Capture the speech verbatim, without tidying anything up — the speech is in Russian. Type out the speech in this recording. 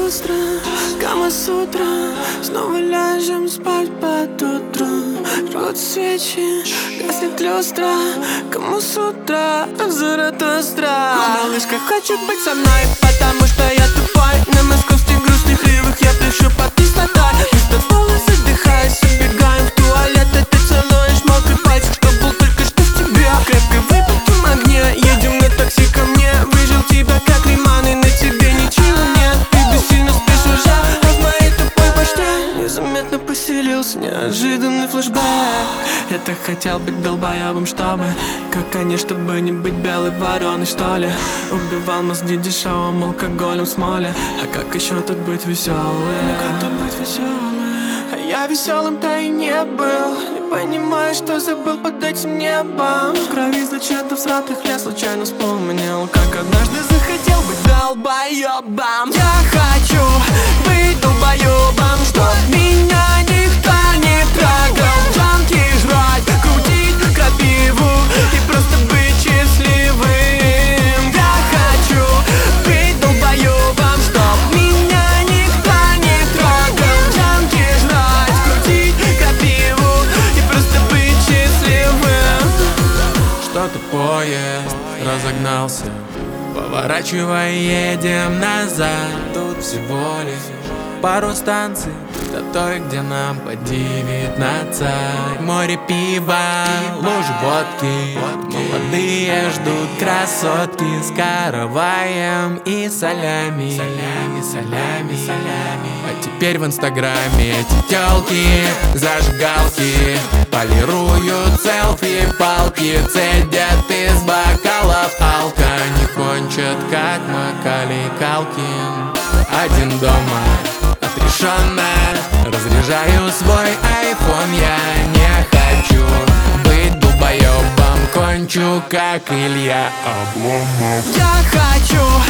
люстра, Кама-сутра. Снова ляжем спать под утро. Жгут свечи, гаснет люстра. Кому с утра Заратустра. Малышка хочет быть со мной, потому что я тупой. На московских грустных ривах я пишу под кислотой. Мы с тобой задыхаясь, убегаем в туалет. И ты целуешь мокрый пальчик, что был только что в тебе. Крепко выпитым огне, едем на такси ко мне. Выжил тебя как лиман, и на тебе ничего нет. Ты бессильно спишь уже, а в моей тупой башне незаметно поселился неожиданный флешбэк. Я так хотел быть долбоебом, чтобы, как они, чтобы не быть белой вороной, что ли. Убивал мозги дешевым алкоголем в смоле. А как еще тут быть веселым? Ну как тут быть веселым? А я веселым-то и не был. Не понимаю, что забыл под этим небом. В крови зачем-то всратых я случайно вспомнил, как однажды захотел быть долбоебом. Я хочу быть долбоебом, чтоб меня никто не трогал. Джанки жрать, крутить крапиву и просто быть счастливым. Я хочу быть долбоебом, чтоб меня никто не трогал. Джанки жрать, крутить крапиву и просто быть счастливым. Что-то поезд разогнался, поворачивай, едем назад. Тут всего лишь пару станций до той, где нам по девятнадцать. Море пива, лужи водки, молодые ждут красотки с караваем и солями, солями, солями, солями. А теперь в инстаграме эти тёлки, зажигалки, полируют селфи, палки, цедят из бокалов алка. Не кончат, как Макалей Калкин. Один дома, отрешенно разряжаю свой айфон. Я не хочу быть долбоебом, кончу, как Илья Обломов. Я хочу